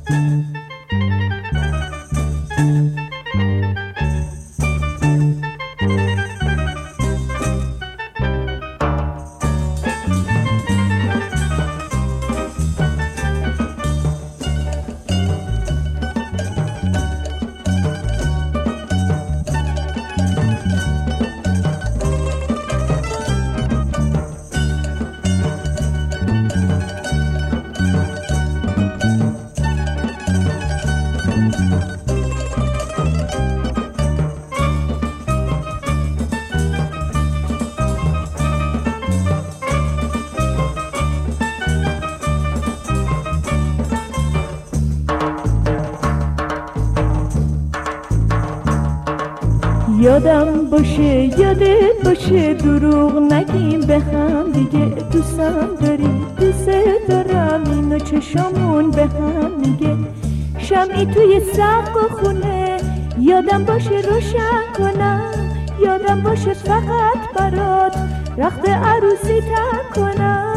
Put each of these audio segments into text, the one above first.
یادم باشه یادت باشه دروغ نگیم به هم دیگه، دوستم داری دوست دارم اینو چشامون به هم میگه. شمعی توی سقف خونه یادم باشه روشن کنم، یادم باشه فقط برات رخت عروسی تن کنم.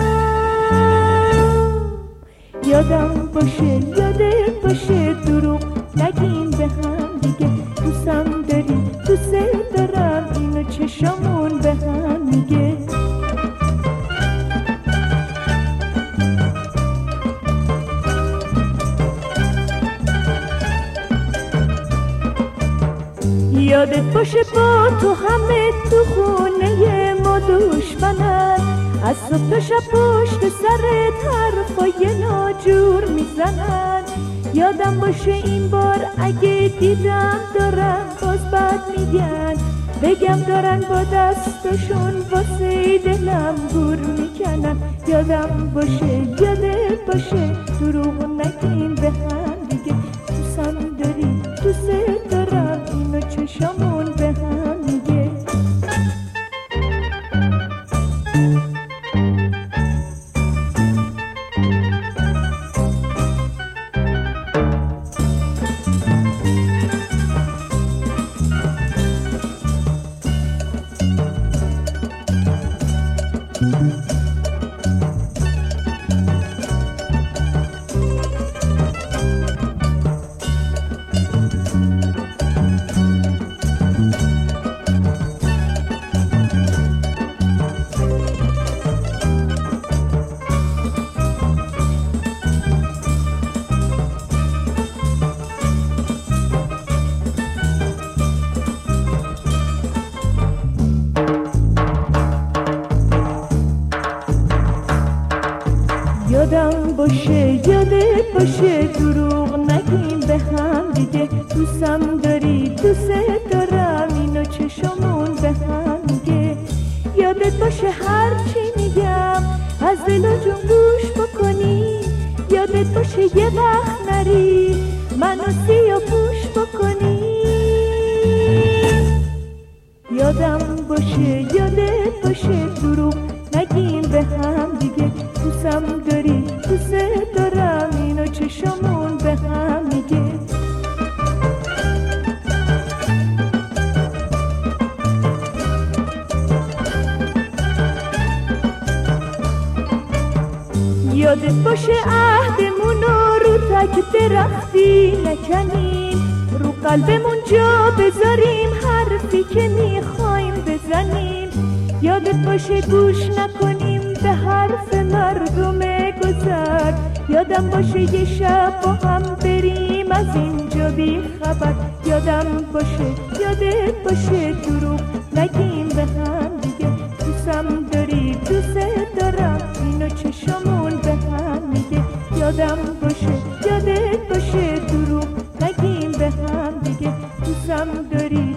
یادم باشه یادت باشه دروغ نگیم به هم دیگه، دوستم داری دوست دارم اینو چشامون به هم میگه. یادت باشه با تو همه تو خونه ما دشمنن، از صبح تا شب پشت سرت حرفای ناجور میزنن. یادم باشه این بار اگه دیدم دارن باز بد میگن، بگم دارن با دستشون واسه دلم گور میکنن. یادم باشه یادت باشه دروغ نگیم به هم دیگه، دوستم داری دوست دارم اینو چشامون به هم میگه. یادم باشه یادت باشه دروغ نگیم به هم دیگه، دوستم داری دوست دارم اینو چشامون به هم میگه. یادت باشه هر چی میگم از دل و جون گوش بکنی، یادت باشه یه وقت نری منو سیاه پوش بکنی. یادم باشه یادت باشه دروغ نگیم به هم دیگه، دوستم داری دوست دارم اینو چشامون به هم میگه. یادت باشه عهدمونو رو تک درختی نکنیم، رو قلبمون جا بذاریم حرفی که میخوایم بزنیم. یادت باشه گوش نکنیم به حرف مردم گذر، یادم باشه یه شب با هم بریم از اینجا بی خبر. یادم باشه یادت باشه دروغ نگیم به هم دیگه، دوستم داری دوست دارم اینو چشامون به هم میگه. یادم باشه یادت باشه دروغ نگیم به هم دیگه، دوستم داری